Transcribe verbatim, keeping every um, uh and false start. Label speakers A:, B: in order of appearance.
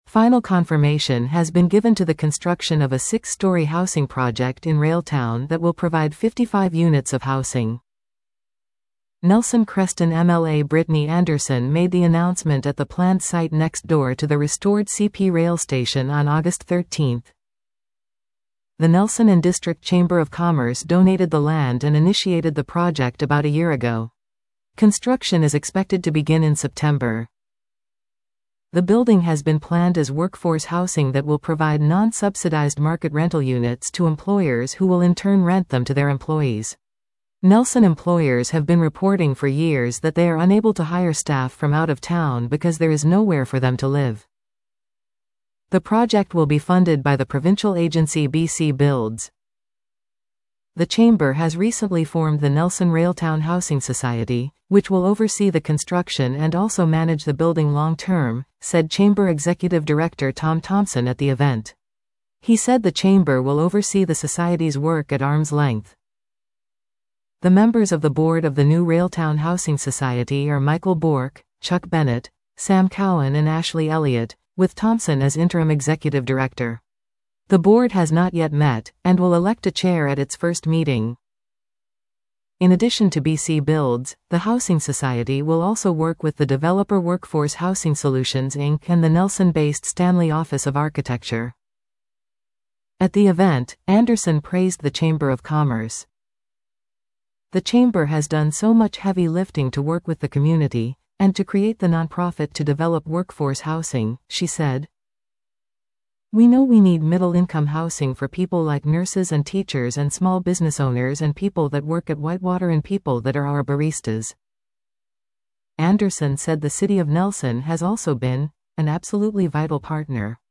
A: Final confirmation has been given to the construction of a six-story housing project in Railtown that will provide fifty-five units of housing. Nelson Creston M L A Brittany Anderson made the announcement at the planned site next door to the restored C P rail station on August thirteenth. The Nelson and District Chamber of Commerce donated the land and initiated the project about a year ago. Construction is expected to begin in September. The building has been planned as workforce housing that will provide non-subsidized market rental units to employers who will in turn rent them to their employees. Nelson employers have been reporting for years that they are unable to hire staff from out of town because there is nowhere for them to live. The project will be funded by the provincial agency B C Builds. The Chamber has recently formed the Nelson Railtown Housing Society, which will oversee the construction and also manage the building long-term, said Chamber Executive Director Tom Thompson at the event. He said the Chamber will oversee the Society's work at arm's length. The members of the board of the new Railtown Housing Society are Michael Bork, Chuck Bennett, Sam Cowan and Ashley Elliott, with Thompson as interim executive director. The board has not yet met, and will elect a chair at its first meeting. In addition to B C Builds, the Housing Society will also work with the developer Workforce Housing Solutions Incorporated and the Nelson-based Stanley Office of Architecture. At the event, Anderson praised the Chamber of Commerce. The Chamber has done so much heavy lifting to work with the community, and to create the nonprofit to develop workforce housing, she said. We know we need middle-income housing for people like nurses and teachers and small business owners and people that work at Whitewater and people that are our baristas. Anderson said the City of Nelson has also been an absolutely vital partner.